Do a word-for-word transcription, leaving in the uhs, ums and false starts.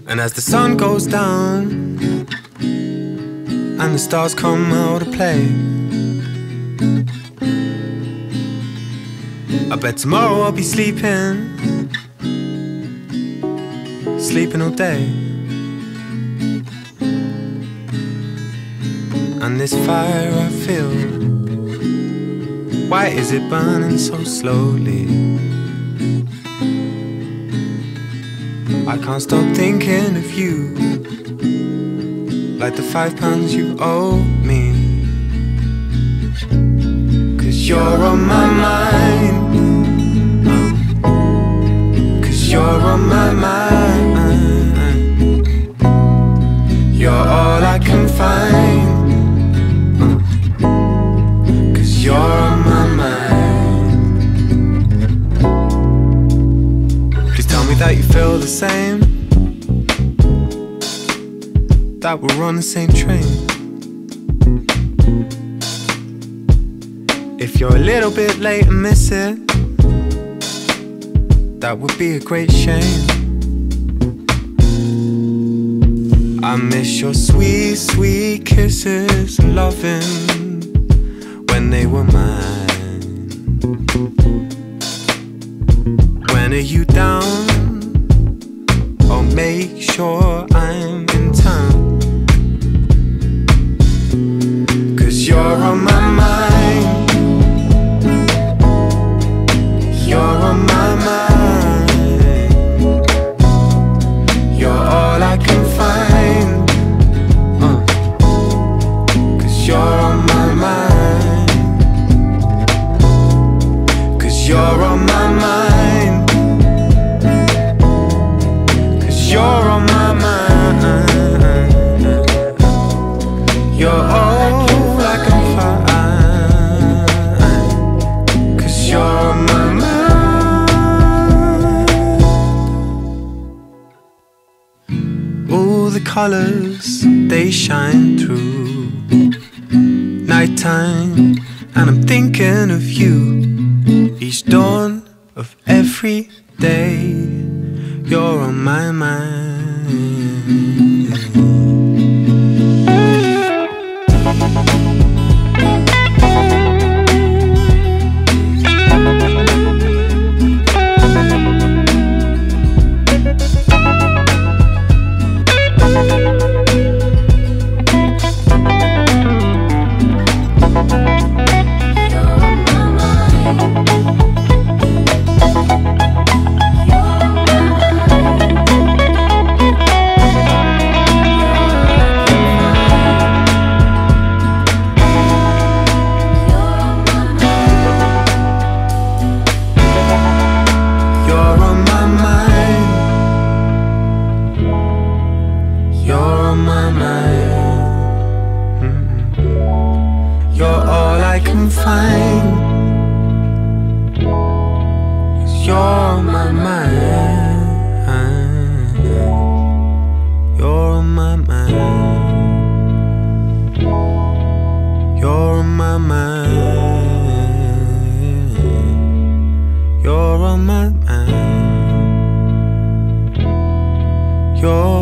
And as the sun goes down and the stars come out to play, I bet tomorrow I'll be sleeping, sleeping all day. And this fire I feel, why is it burning so slowly? I can't stop thinking of you, like the five pounds you owe me. Cause you're on my mind, cause you're on my mind. You're all I can find, cause you're on my mind. Please tell me that you feel the same, that we're on the same train. If you're a little bit late and miss it, that would be a great shame. I miss your sweet, sweet kisses and loving when they were mine. When are you down? Oh, make sure I'm in town. Cause you're on my mind, you're on my mind. You're all I can find, uh. Cause you're on my mind, cause you're on my mind, cause you're on my mind. You're all I can find, cause you're on my mind. All the colors, they shine through nighttime, and I'm thinking of you each dawn of every day. You're on my mind. You're all I can find, 'cause you're on my mind. You're on my mind. You're on my mind. You're on my mind. You're